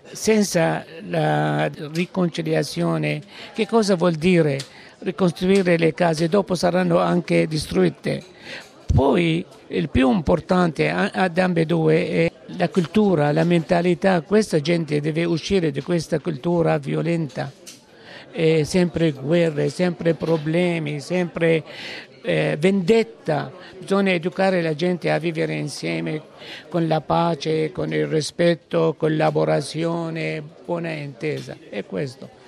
senza la riconciliazione, che cosa vuol dire ricostruire le case? Dopo saranno anche distrutte. Poi il più importante ad ambedue è la cultura, la mentalità. Questa gente deve uscire di questa cultura violenta. Sempre guerre, sempre problemi, sempre vendetta. Bisogna educare la gente a vivere insieme con la pace, con il rispetto, collaborazione, buona intesa. È questo.